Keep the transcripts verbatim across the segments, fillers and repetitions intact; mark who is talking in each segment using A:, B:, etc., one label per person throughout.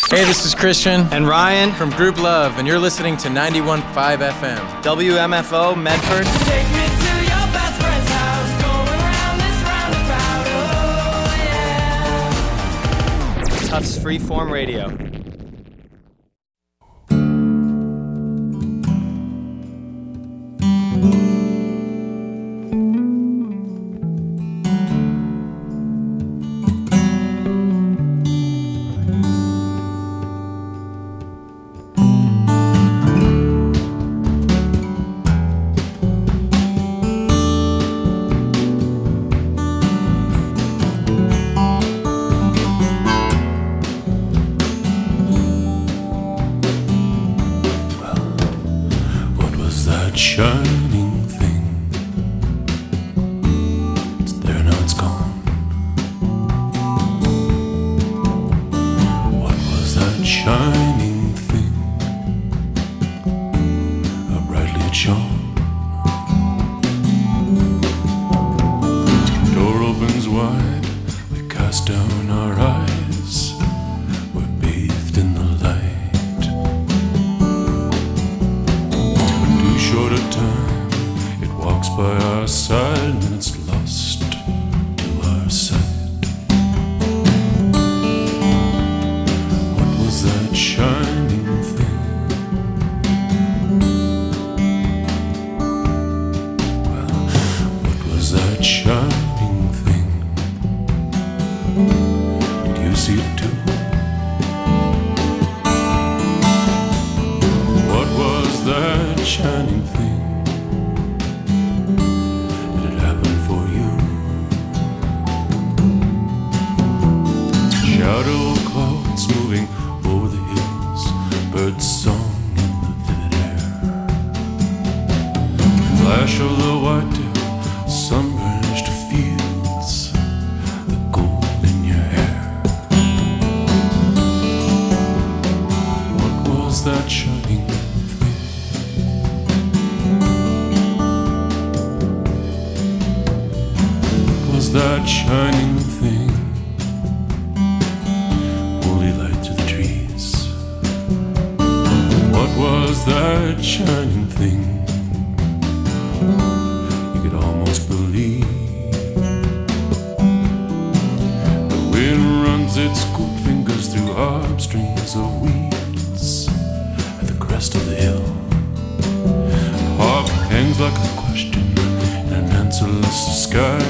A: Hey, this is Christian
B: and Ryan
A: from Group Love, and you're listening to ninety-one point five F M.
B: W M F O, Medford.
C: Take me to your best friend's house, going around this roundabout, oh yeah.
B: Tufts Freeform Radio.
D: Shining thing, it's there now, it's gone. What was that shining thing? How brightly it shone. Door opens wide, we cast down our eyes, we're bathed in the light. Short a time, it walks by our side and it's lost to our sight. What was that shining thing? Well, what was that shining thing? Did you see it too? What was that shining thing? Did it happen for you? Shadow clouds moving over the hills, birds song in the vivid air. Flash of the white-tail, sun-burnished fields, the gold in your hair. What was that shining thing? That shining thing, holy light through the trees. What was that shining thing? You could almost believe. The wind runs its cool fingers through arm strings of weeds at the crest of the hill. The harp hangs like a question in an answerless sky.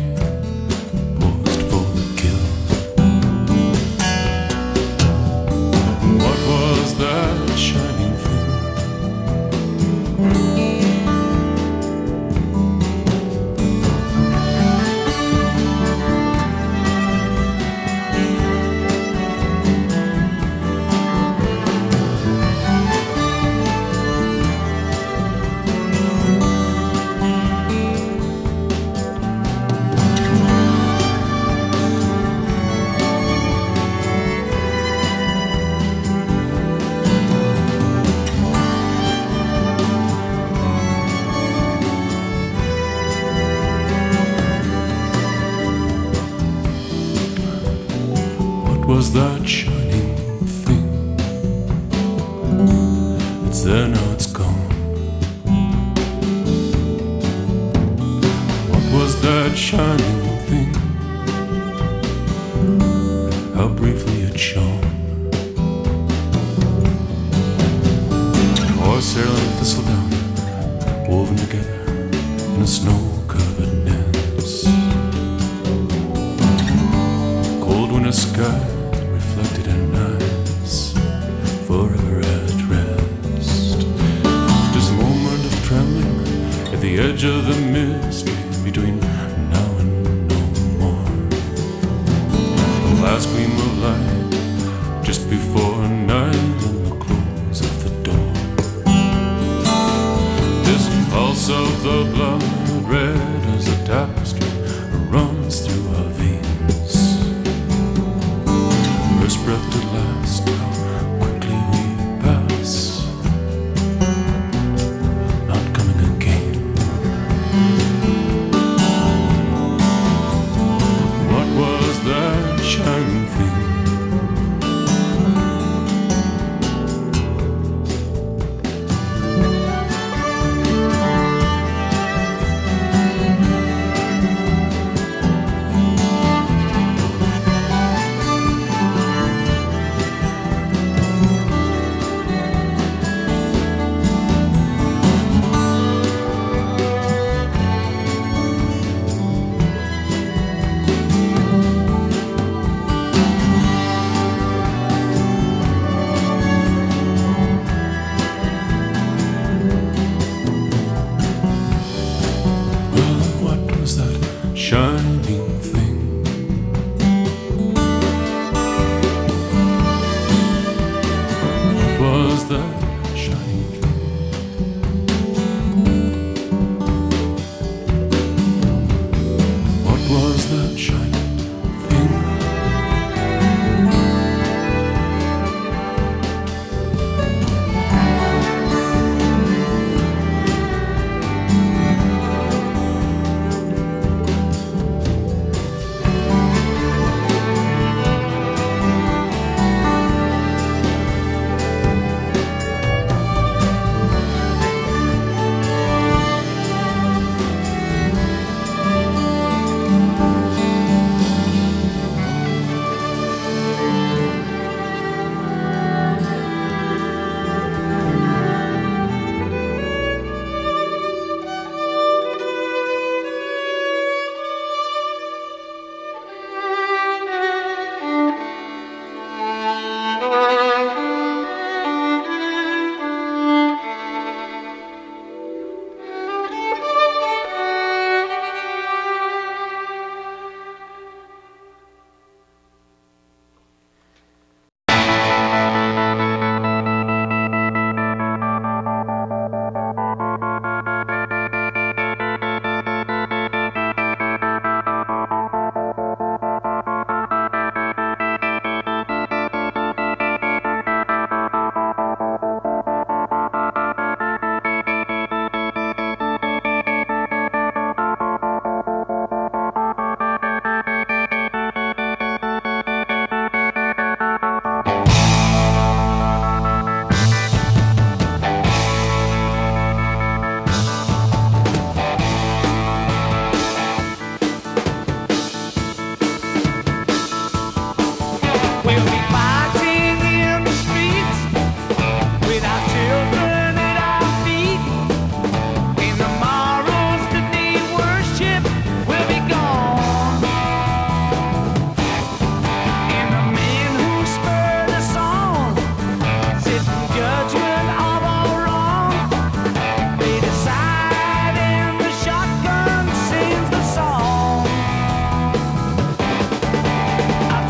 D: Was that shining thing? It's there now, it's gone. What was that shining thing? How briefly it shone. Horsehair and thistledown woven together in a snow-covered nest. Cold winter sky reflected in eyes forever at rest. Just a moment of trembling at the edge of the mystery between now and no more. The last gleam of light just before night and the close of the door. This pulse of the blood, red as a tapestry, runs through our veins. First breath to last, how quickly we pass, not coming again. What was that shining thing?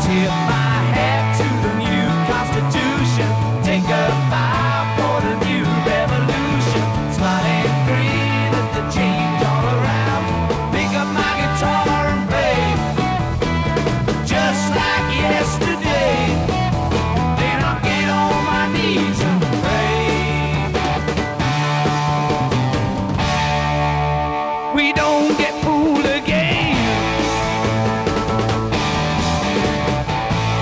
C: Tip my hat to the new Constitution. Take a bow for the new revolution. Smile and grin at the change all around. Pick up my guitar and play just like yesterday. Then I'll get on my knees and pray. We don't get fooled again.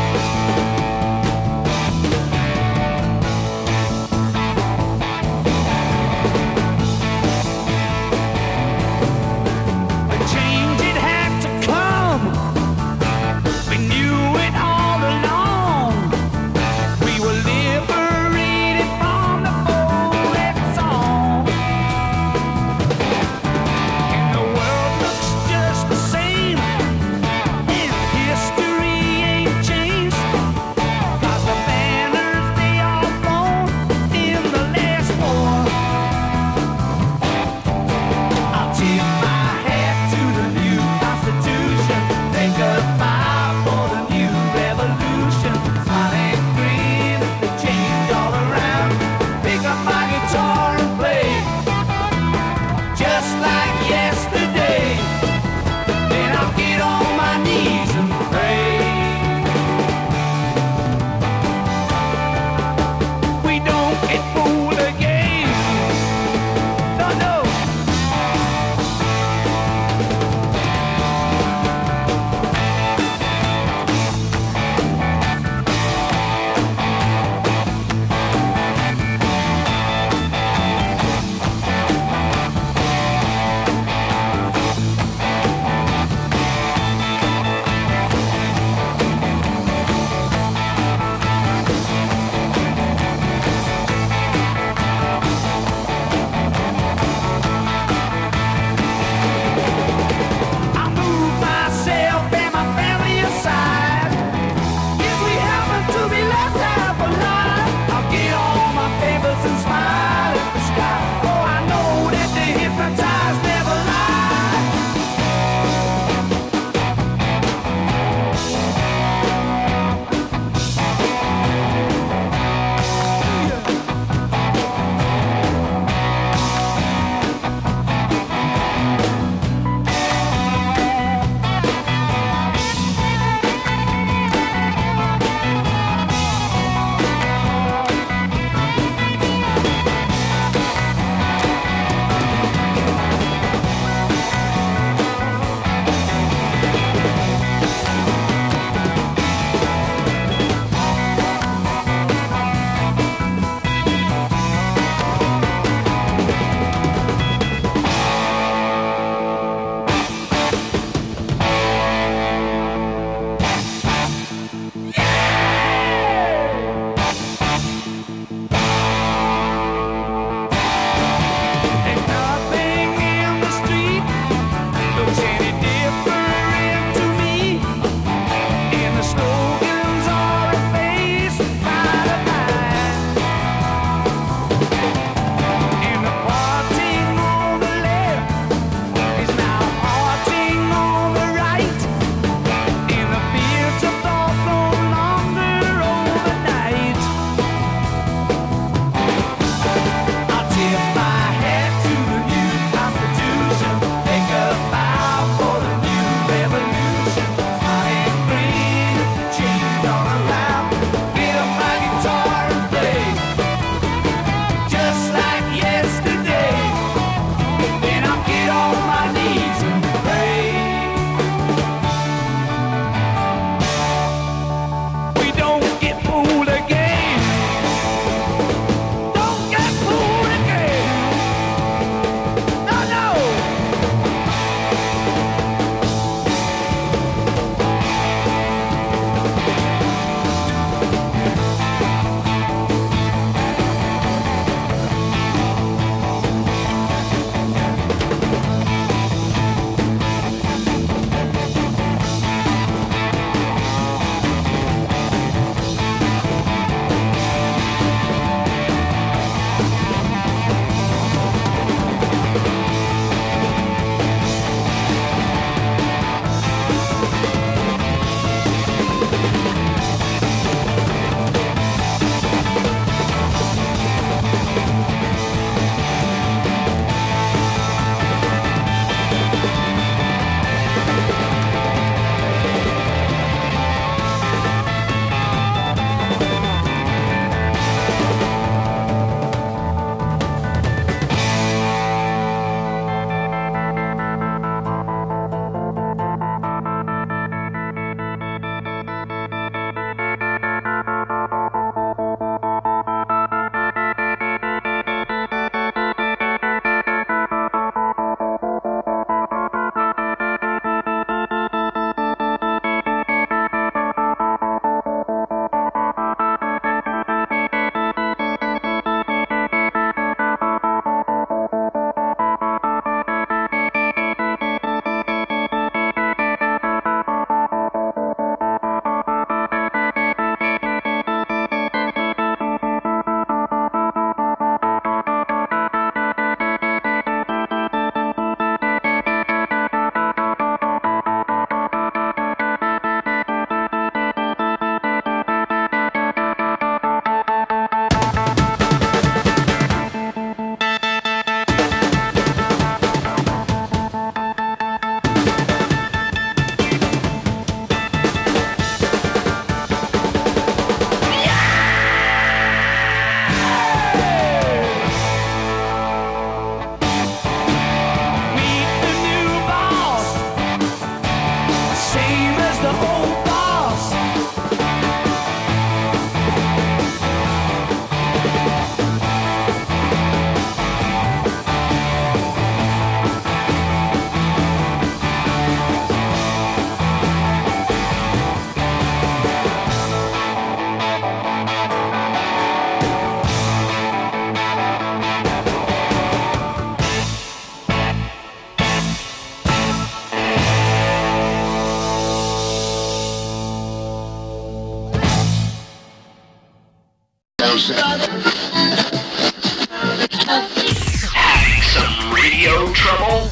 E: Some radio trouble?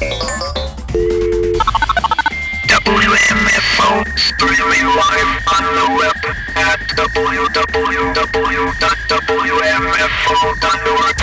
E: W M F O streaming live on the web at w w w dot w m f o dot org.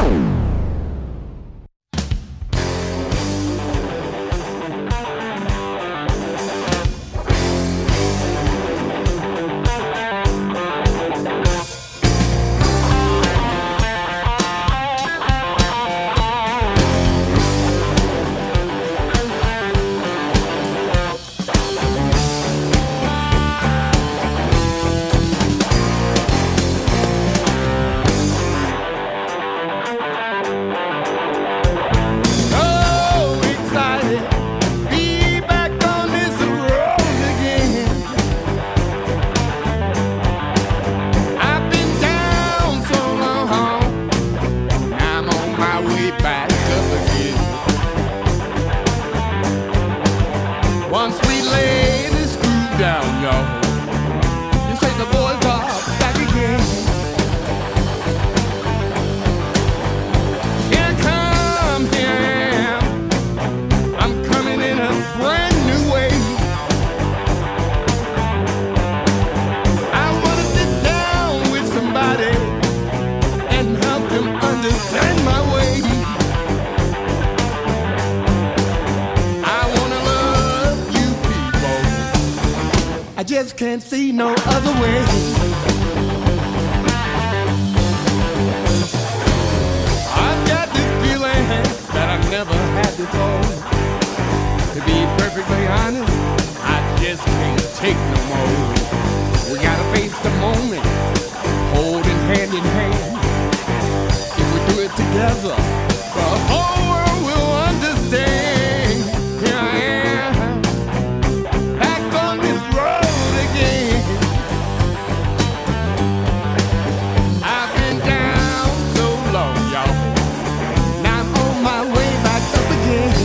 C: Can't see no other way. I've got this feeling that I've never had before. To be perfectly honest, I just can't take no more. We gotta face the moment, holding hand in hand. If we do it together, the whole world will understand. Here I am, back on this road. I've been down so long, y'all. Now I'm on my way back up again.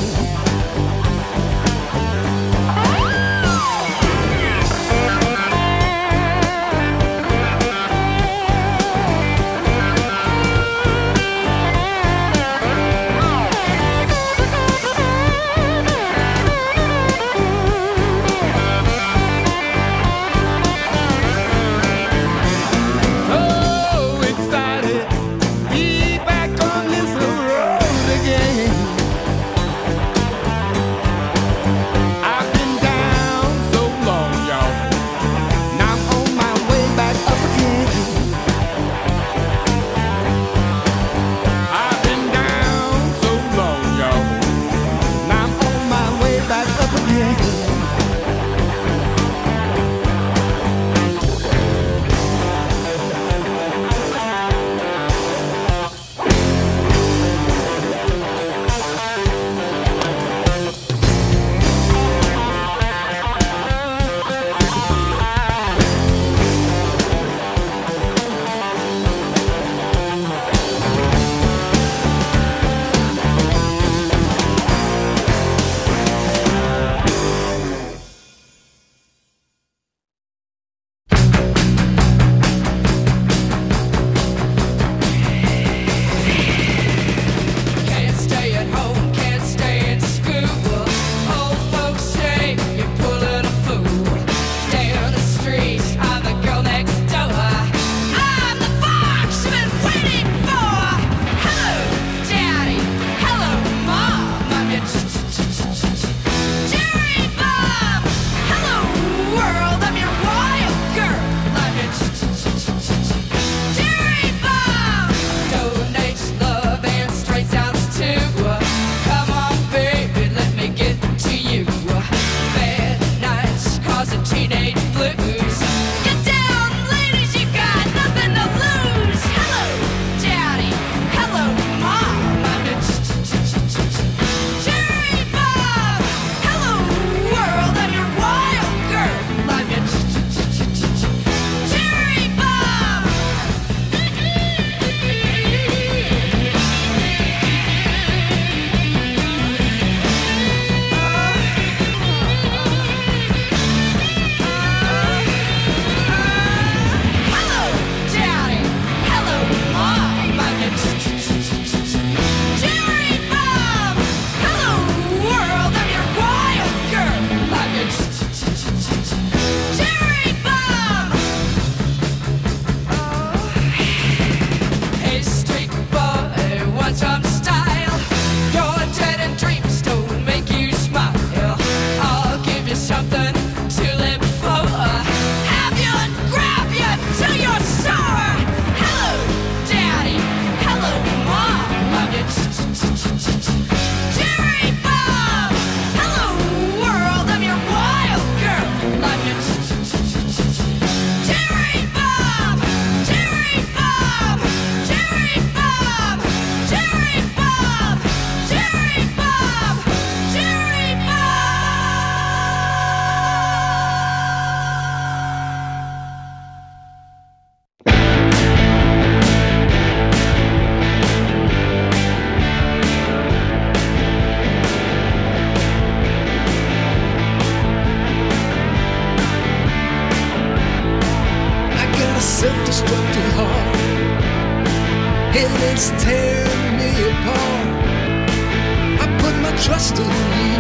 F: self-destructive heart, and it's tearing me apart. I put my trust in you,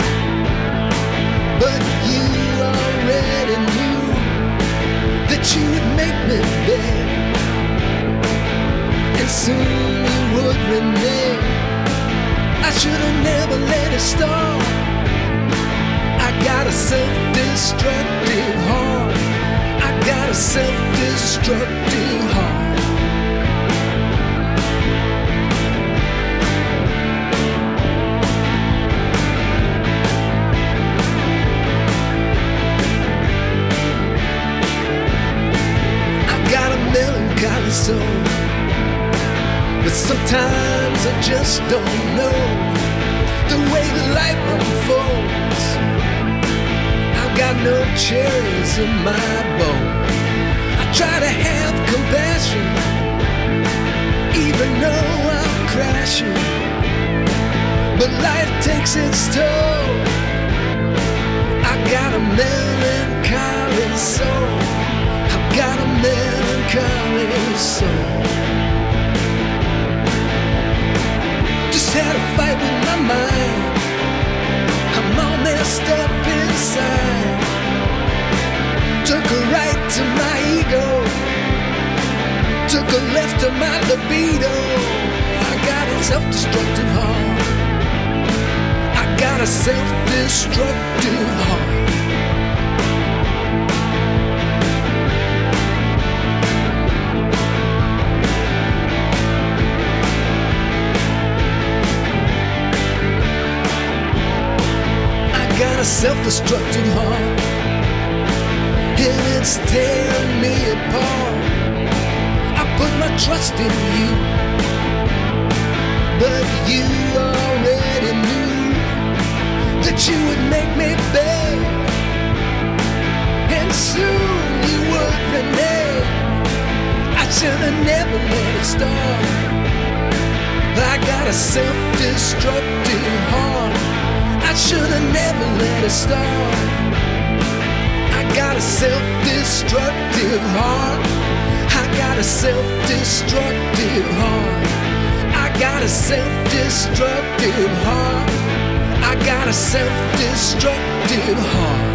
F: but you already knew that you would make me beg, and soon you would renege. I should have never let it start. I got a self-destructive heart. I got a self-destructive heart. I got a melancholy soul, but sometimes I just don't know the way life unfolds. I've got no cherries in my bowl. I try to have compassion, even though I'm crashing, but life takes its toll. I got a melancholy soul. I've got a melancholy soul. Just had a fight with my mind. I'm all messed up inside. Took a right to my ego, took a left to my libido. I got a self-destructive heart. I got a self-destructive heart. Got a self-destructive heart, and it's tearing me apart. I put my trust in you, but you already knew that you would make me beg, and soon you would renege. I should have never let it start. I got a self-destructive heart. I should have never let it start. I got a self-destructive heart. I got a self-destructive heart. I got a self-destructive heart. I got a self-destructive heart.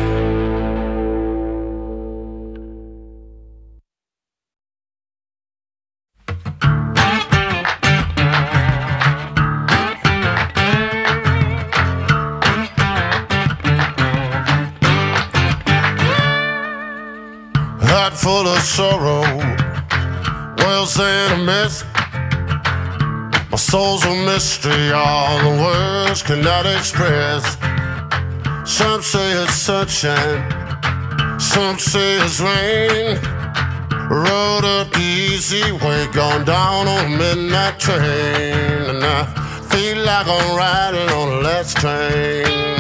G: Full of sorrow, world's in a mess. My soul's a mystery, all the words cannot express. Some say it's sunshine, some say it's rain. Rode up the easy way, gone down on a midnight train, and I feel like I'm riding on the last train.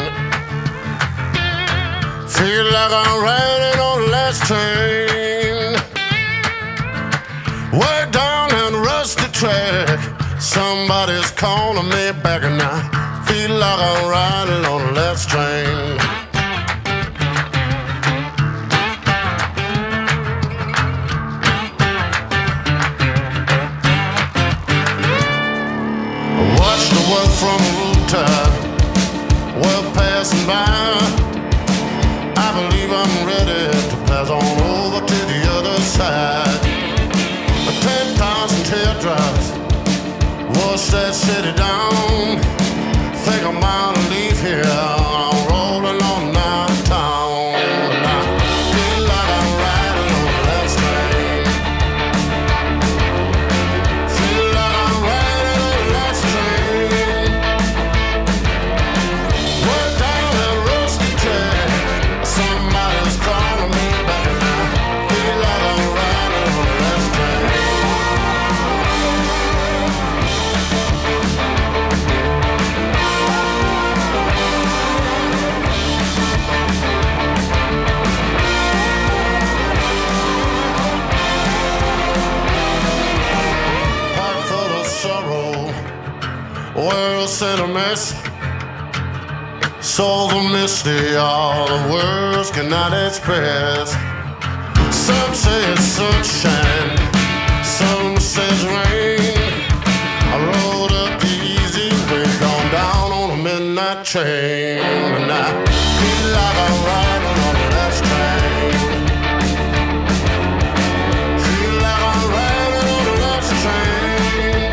G: Feel like I'm riding on the last train. Way down and rusty track, somebody's calling me back, and I feel like I'm riding on the last train. I watched the world from a rooftop, world passing by. I believe I'm ready to pass on over to the other side. Ten thousand teardrops wash that city down. Think I'm out to leave here. I'm rolling on downtown, and I feel like I'm riding on the last train. Feel like I'm riding on the last train. Way down that rusty track, somebody's calling me back, and I feel like I'm riding on the last train. World's in a mess, soul's a mystery, all the words cannot express. Some say it's sunshine, chain. And I feel like I'm riding on the last train. Feel like I'm riding on the last train.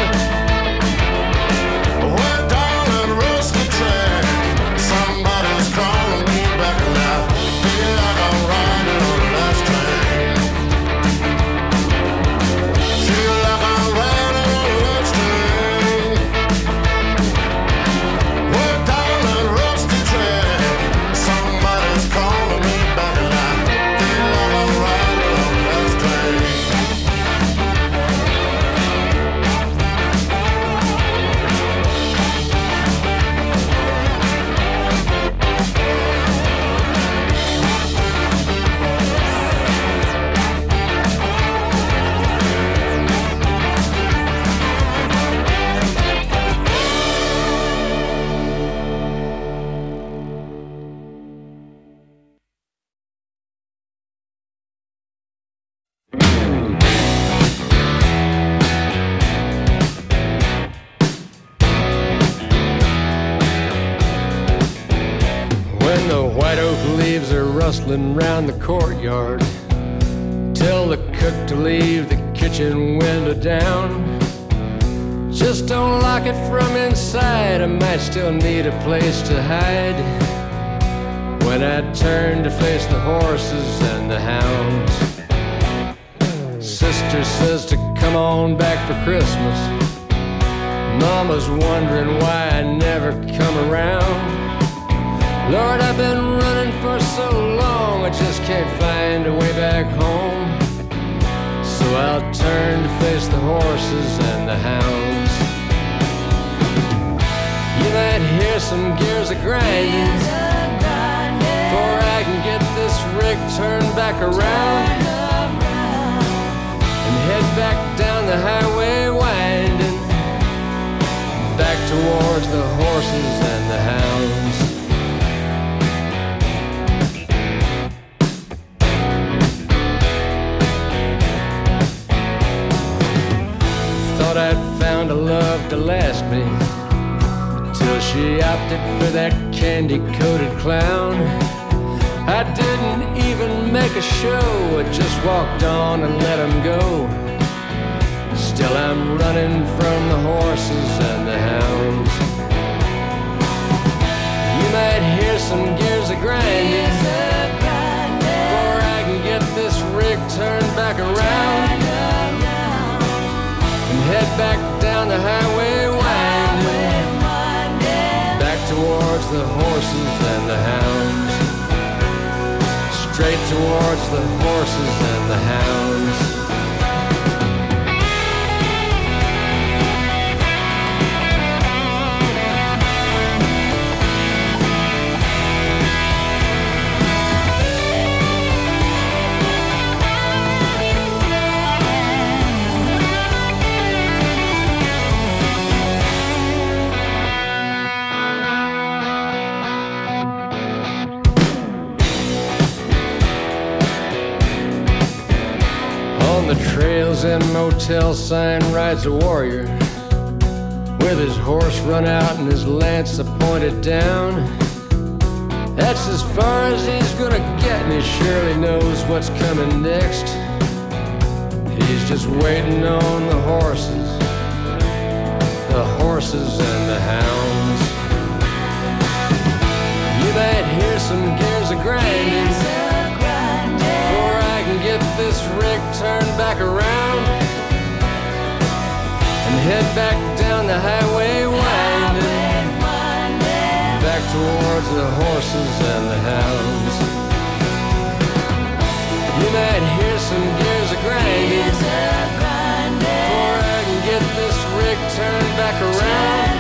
G: Went down that rusty track. Somebody's calling me back, and I feel like I'm riding on the last train. Feel like I'm riding on the last train. Went down that rusty track. Somebody's calling me back, and I feel like I'm riding on the last train.
F: When the white oak leaves are rustling round the courtyard, tell the cook to leave the kitchen window down. Just don't lock it from inside, I might still need a place to hide. When I turn to face the horses and the hounds, sister says to come on back for Christmas. Mama's wondering why I never come around. Lord, I've been running for so long, I just can't find a way back home. So I'll turn to face the horses and the hounds. You might hear some gears a-grinding before I can get this rig turned back around and head back down the highway winding, back towards the horses and the hounds. Thought I'd found a love to last me, till she opted for that candy-coated clown. I didn't even make a show, I just walked on and let him go. Still I'm running from the horses and the hounds. You might hear some gears a-grinding before I can get this rig turned back around and head back down the highway winding, back towards the horses and the hounds. Straight towards the horses and the hounds. On the trails and motel sign rides a warrior, with his horse run out and his lance pointed down. That's as far as he's gonna get, and he surely knows what's coming next. He's just waiting on the horses, the horses and the hounds. You might hear some gears a-grinding before I can get this rig turned back around and head back down the highway winding, back towards the horses and the hounds. You might hear some gears a-grinding before I can get this rig turned back around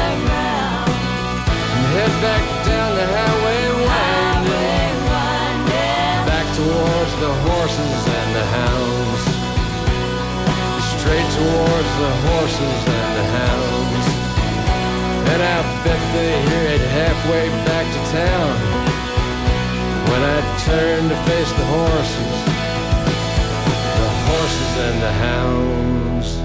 F: and head back down the highway winding, back towards the horses and the hounds. Straight towards the horses and the hounds. And I bet they hear it halfway back to town when I turn to face the horses, the horses and the hounds.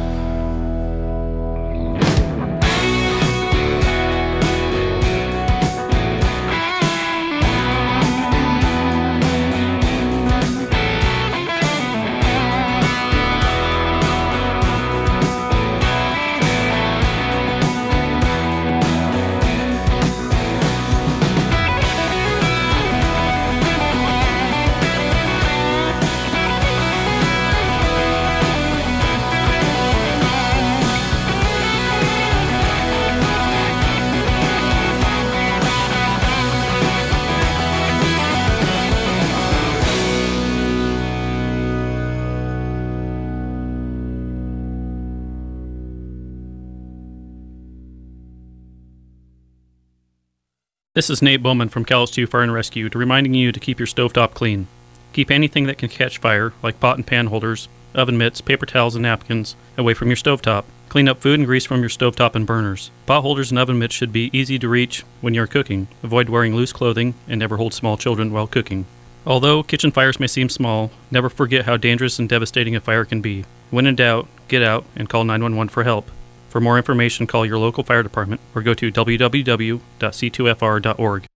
H: This is Nate Bowman from Callistu Fire and Rescue, reminding you to keep your stovetop clean. Keep anything that can catch fire, like pot and pan holders, oven mitts, paper towels, and napkins, away from your stovetop. Clean up food and grease from your stovetop and burners. Pot holders and oven mitts should be easy to reach when you are cooking. Avoid wearing loose clothing and never hold small children while cooking. Although kitchen fires may seem small, never forget how dangerous and devastating a fire can be. When in doubt, get out and call nine one one for help. For more information, call your local fire department or go to w w w dot c two f r dot org.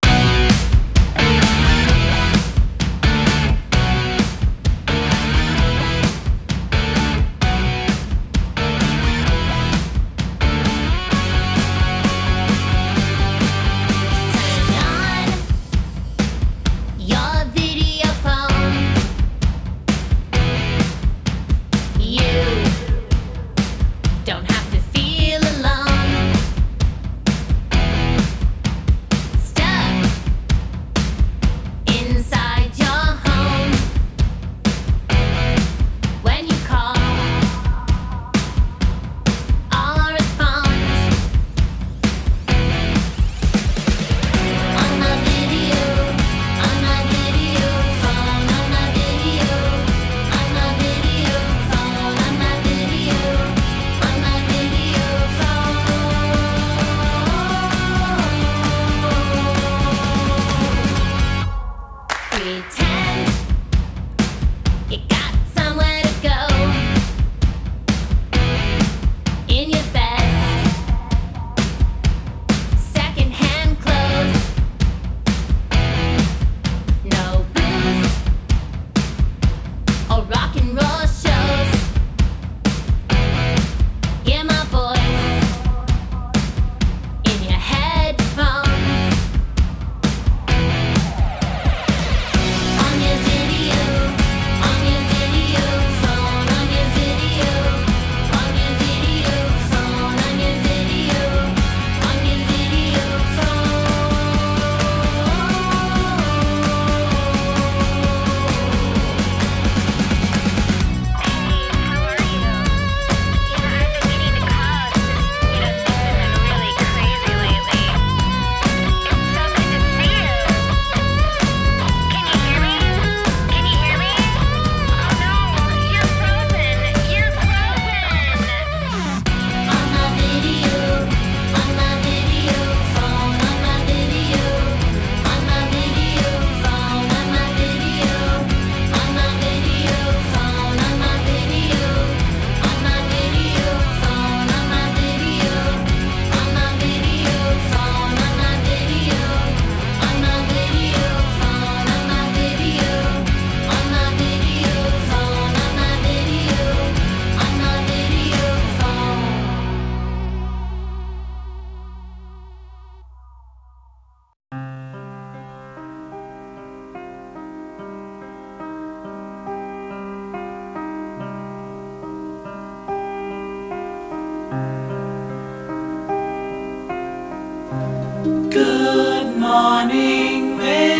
C: Good morning,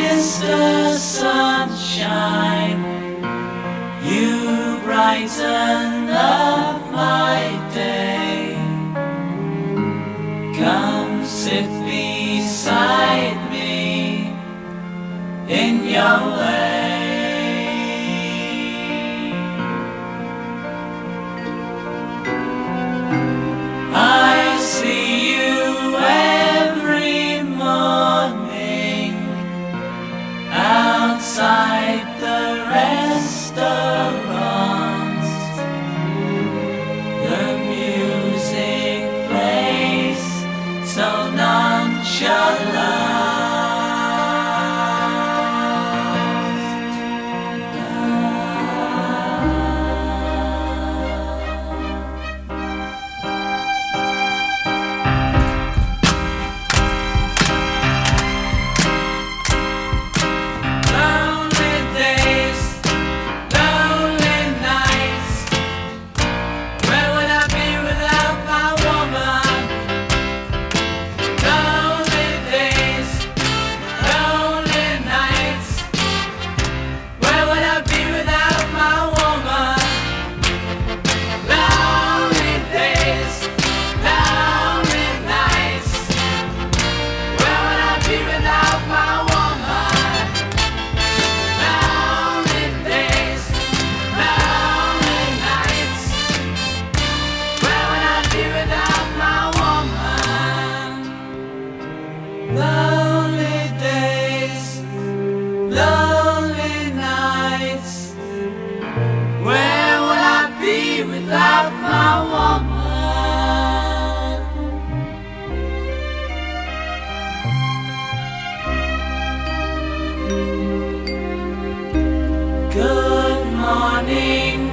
C: Mister Sunshine. You brighten up my day. Come sit beside me in your way. I see you every morning outside the restaurants. The music plays so nonchalant.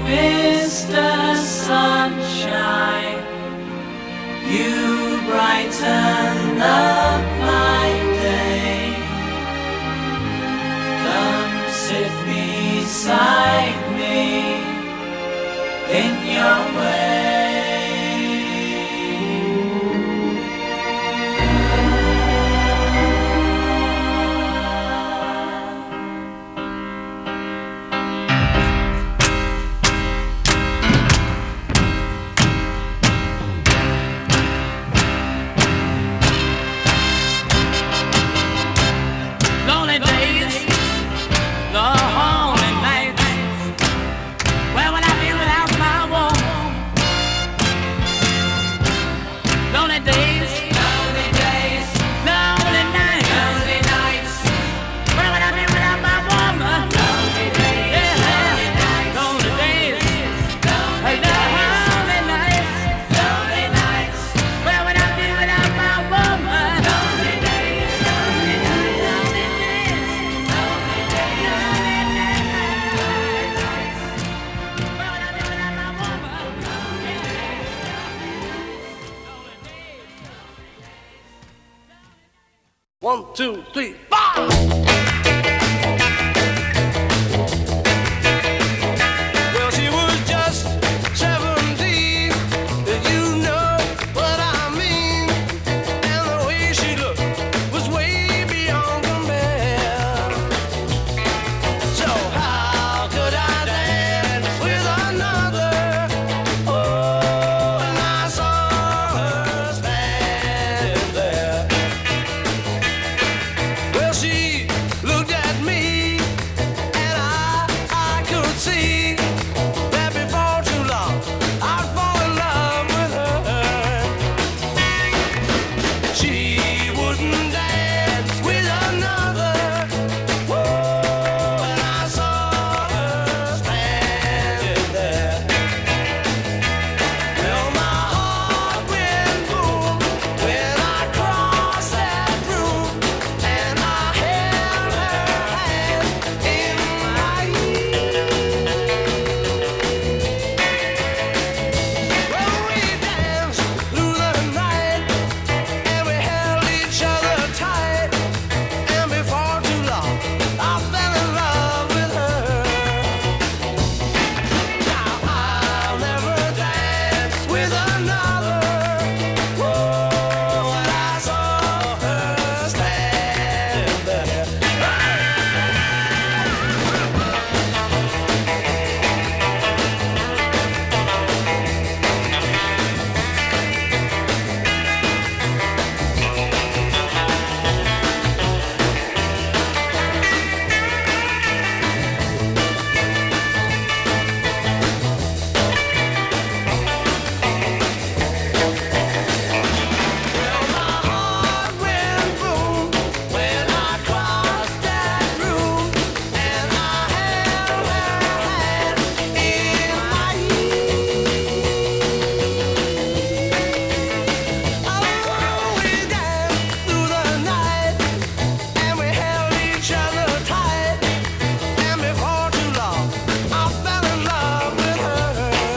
C: Mister Sunshine, you brighten up my day. Come sit beside me in your way. Lonely days, lonely nights. Where would I be without my woman? Lonely days, lonely days, lonely nights, lonely nights. Where would I be without my woman? Lonely days, lonely nights, lonely days, lonely nights, lonely nights. Where would I be without my woman? Lonely days, lonely nights, lonely days, lonely days, lonely nights. Where would I be without my woman? Lonely days.
F: One, two, three, four. Well, she was just seventeen. You know what I mean. And the way she looked was way beyond compare. So how could I dance with another? Oh, and I saw her standing there. Well, she looked at me, and I, I could see that before too long I'd fall in love with her. She wouldn't dance with another. Whoa, and I saw her standing there. Well, my heart went boom when I crossed that room, and I held her hand in mine. Well, we danced through the night, and we held each other tight, and before too long I fell in love with her. Now I'll never dance with another. Whoa, and I saw her standing there. Well, my heart went boom when I crossed that room, and I held her hand in mine. Oh, we danced through the night, and we held each other tight, and before too long I fell in love with her.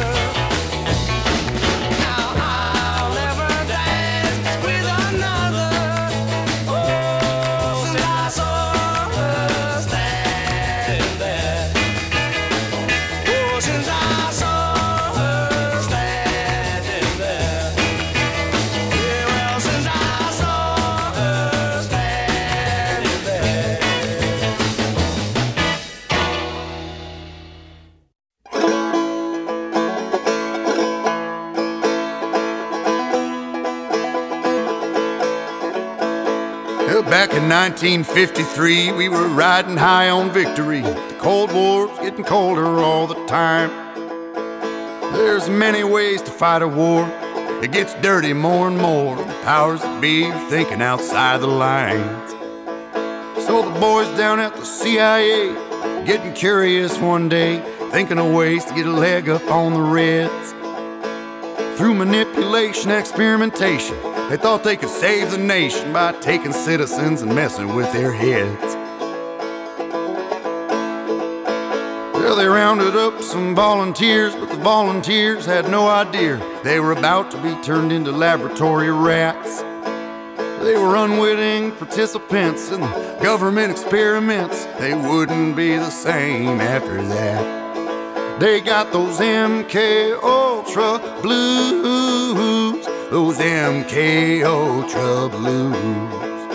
F: Now I'll never dance with another. Oh, since I saw her standing there. Oh, since I saw her standing there. Yeah, well, since I saw her standing there.
I: Well, back in nineteen fifty-three, we were riding high on victory. The Cold War's getting colder all the time. There's many ways to fight a war. It gets dirty more and more. The powers that be are thinking outside the lines. So the boys down at the C I A getting curious one day, thinking of ways to get a leg up on the Reds. Through manipulation, experimentation, they thought they could save the nation by taking citizens and messing with their heads. Well, they rounded up some volunteers, but the volunteers had no idea they were about to be turned into laboratory rats. They were unwitting participants in the government experiments. They wouldn't be the same after that. They got those M K Ultra blues, those M K Ultra blues.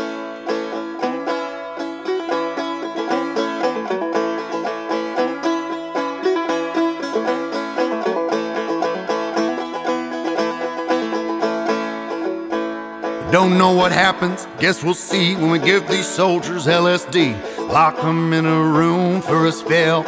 I: Don't know what happens, guess we'll see when we give these soldiers L S D. Lock them in a room for a spell.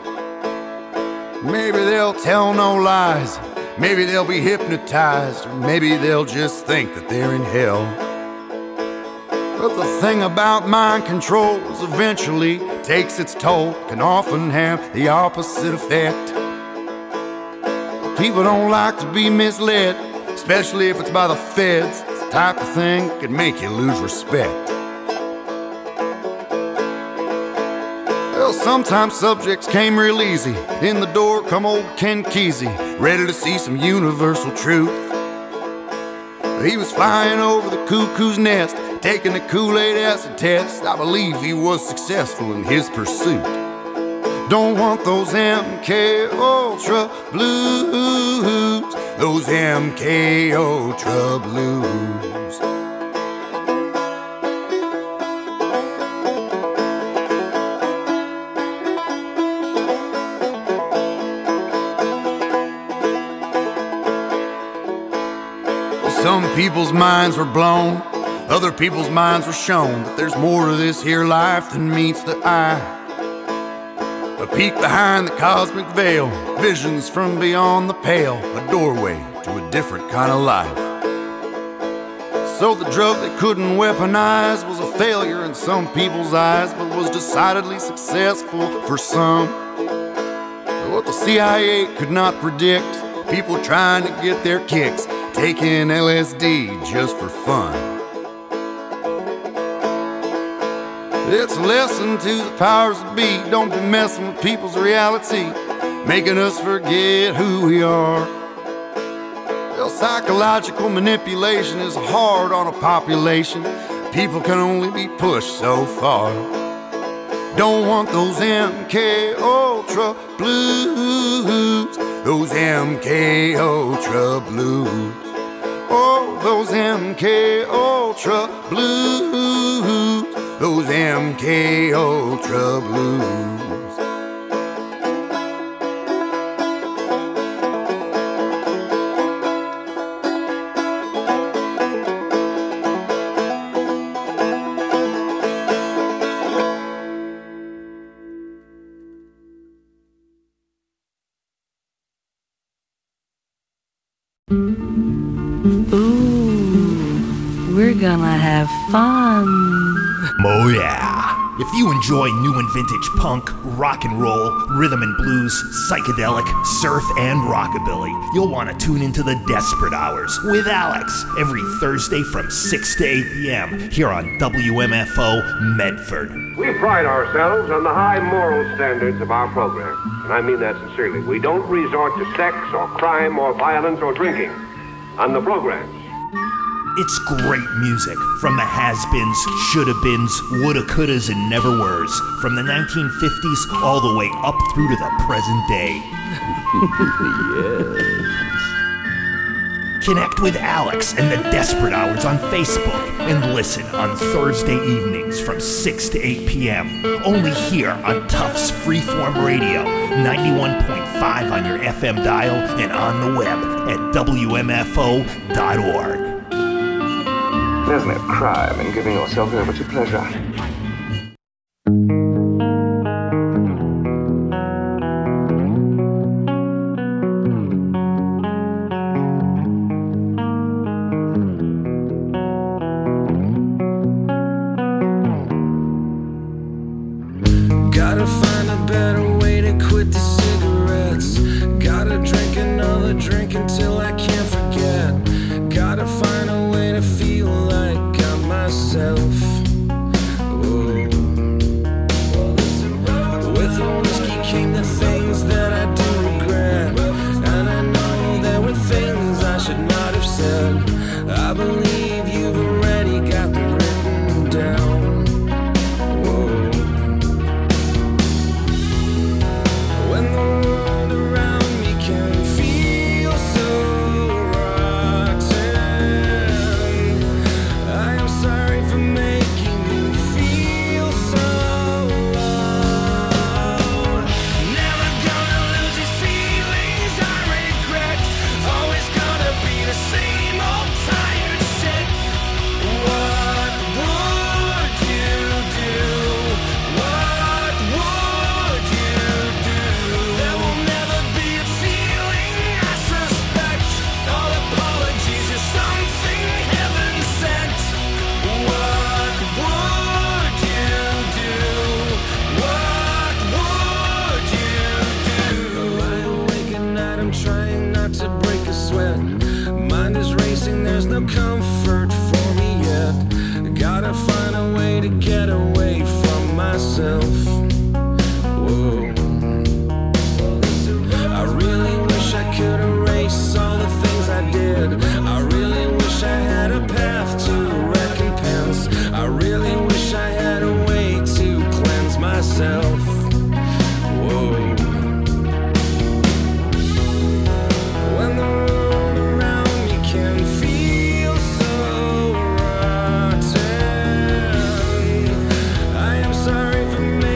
I: Maybe they'll tell no lies, maybe they'll be hypnotized, or maybe they'll just think that they're in hell. But the thing about mind control is eventually takes its toll, can often have the opposite effect. People don't like to be misled, especially if it's by the feds. Type of thing that could make you lose respect. Well, sometimes subjects came real easy. In the door come old Ken Kesey, ready to see some universal truth. He was flying over the cuckoo's nest, taking the Kool-Aid acid test. I believe he was successful in his pursuit. Don't want those M K Ultra blues, those M K Ultra blues. Some people's minds were blown, other people's minds were shown that there's more to this here life than meets the eye. A peek behind the cosmic veil, visions from beyond the pale, a doorway to a different kind of life. So the drug they couldn't weaponize was a failure in some people's eyes, but was decidedly successful for some. What the C I A could not predict, people trying to get their kicks, taking L S D just for fun. It's a lesson to the powers that be. Don't be messing with people's reality, making us forget who we are. Well, psychological manipulation is hard on a population. People can only be pushed so far. Don't want those M K Ultra blues, those M K Ultra blues. Oh, those M K Ultra blues, those M K Ultra blues.
J: Ooh, we're gonna have fun.
K: Oh yeah. If you enjoy new and vintage punk, rock and roll, rhythm and blues, psychedelic, surf, and rockabilly, you'll want to tune into the Desperate Hours with Alex every Thursday from six to eight p.m. here on W M F O Medford.
L: We pride ourselves on the high moral standards of our program, and I mean that sincerely. We don't resort to sex or crime or violence or drinking on the programs.
K: It's great music from the has-beens, shoulda-beens, woulda-couldas, and never-weres, from the nineteen fifties all the way up through to the present day. Yes. Connect with Alex and the Desperate Hours on Facebook and listen on Thursday evenings from six to eight p.m. only here on Tufts Freeform Radio, ninety-one point five on your F M dial and on the web at W M F O dot org.
M: There's no crime in giving yourself over to pleasure.
F: Gotta find a better way to quit the cigarettes. Gotta drink another drink until I can't forget. Gotta find a way to feel like I'm myself. Whoa. With the whiskey came the thing I'm trying not to break a sweat. Mind is racing, there's no comfort for me yet. Gotta find a way to get away from myself. Whoa. I really wish I could erase all the things I did. I really wish I had a path to recompense. I really wish I had a way to cleanse myself. Whoa. When the world around me can feel so rotten, I am sorry for making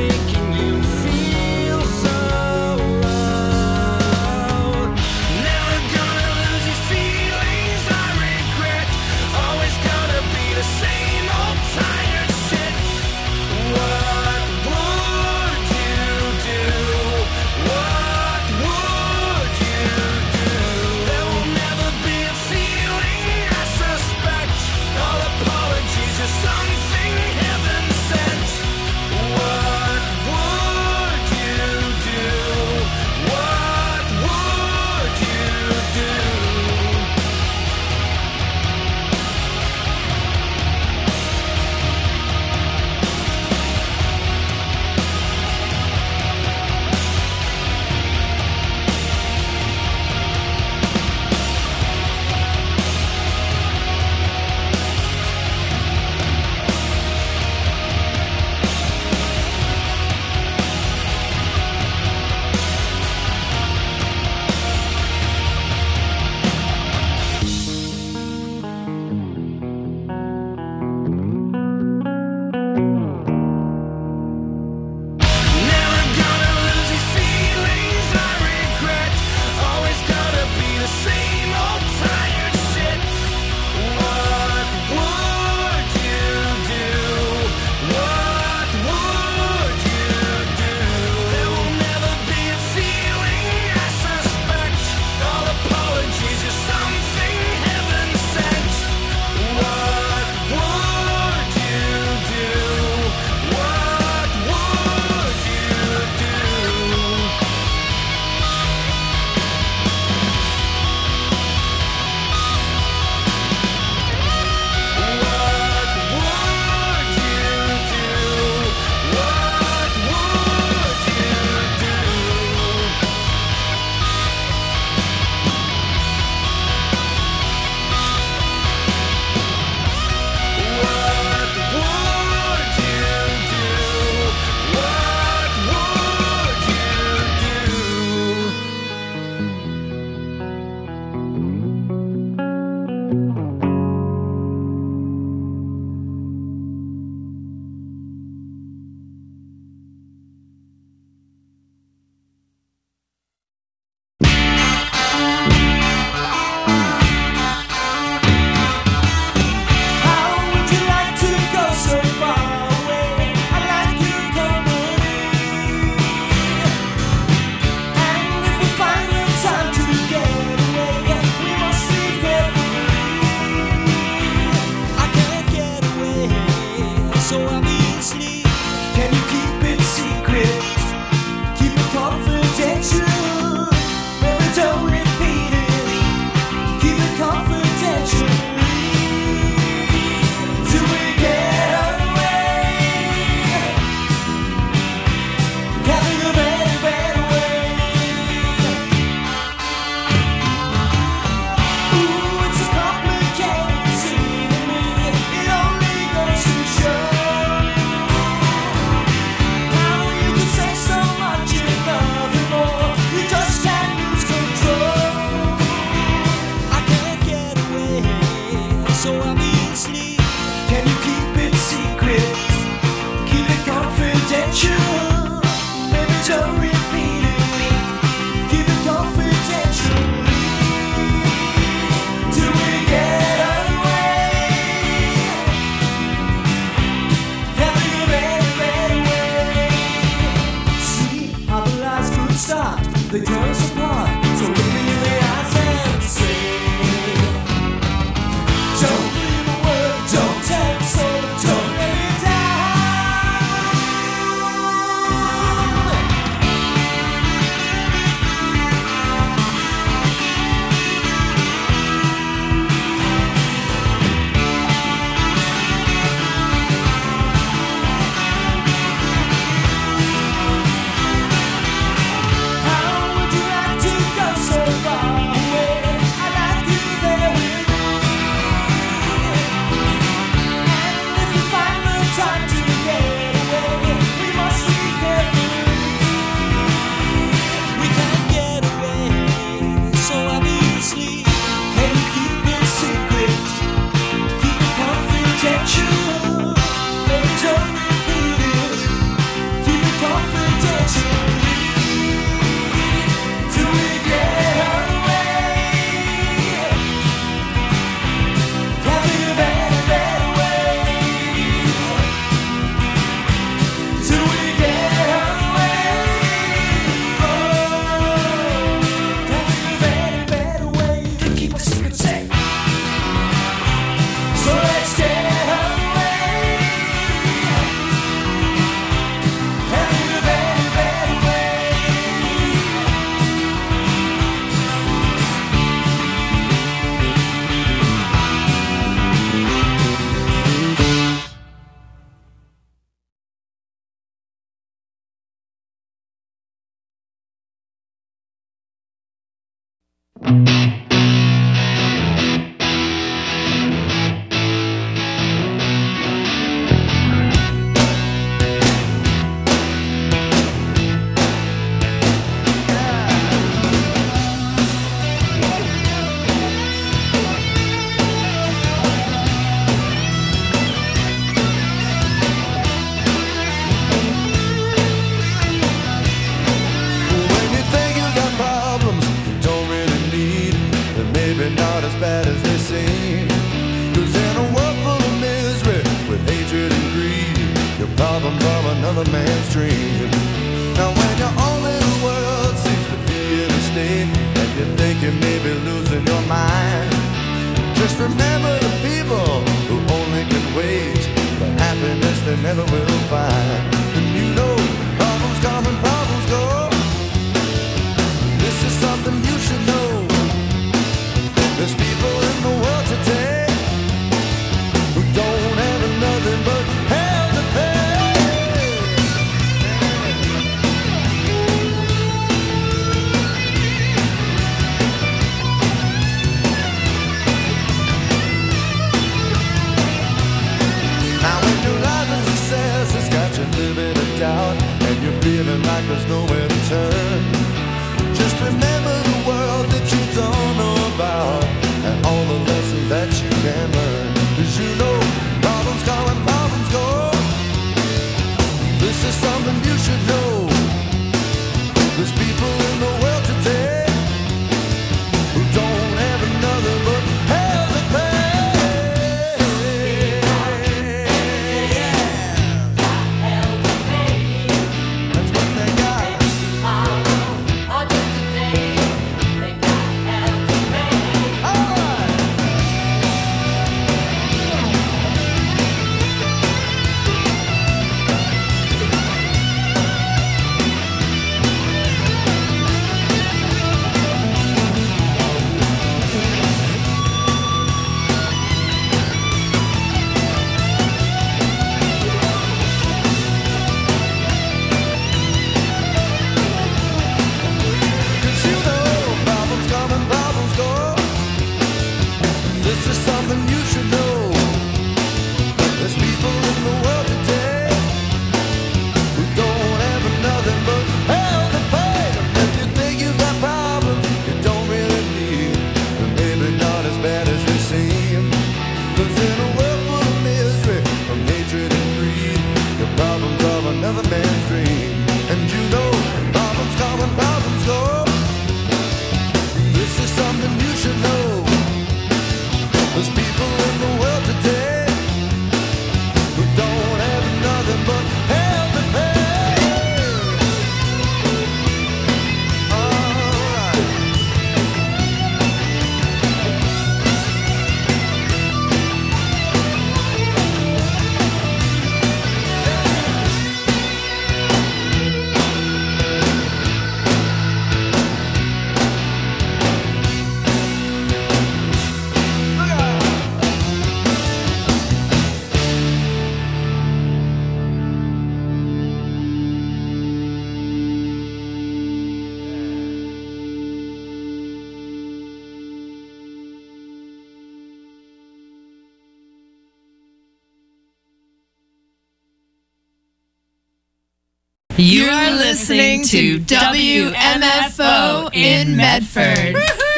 N: You are listening to W M F O in Medford.